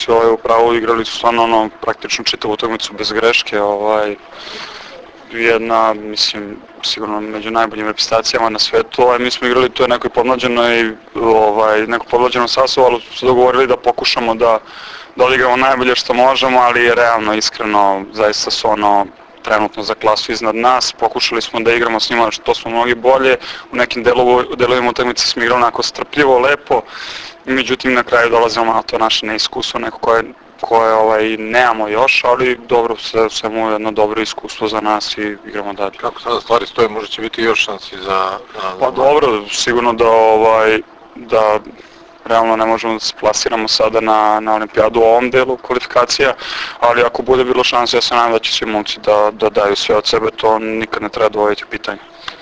Upravo igrali su stvarno praktično čitavu utakmicu bez greške, jedna, mislim, sigurno među najboljim reprezentacijama na svetu, mi smo igrali to je nekoj podmlađenom sastavu, ali smo se dogovorili da pokušamo da odigramo najbolje što možemo, ali realno, iskreno, zaista su trenutno za klasu iznad nas, pokušali smo da igramo s njima što smo mnogi bolje, u nekim delovima utakmice smo igrali onako strpljivo, lepo, međutim na kraju dolazimo na to naše neiskustvo, neko koje nemamo još, ali dobro, sve mu je jedno dobro iskustvo za nas i igramo dalje. Kako sada stvari stoje, možda će biti još šansi za... Pa dobro, sigurno da realno ne možemo da se plasiramo sada na olimpijadu u ovom delu kvalifikacija, ali ako bude bilo šanse, ja se nadam da će svi momci da daju sve od sebe, to nikad ne treba dovoditi u pitanje.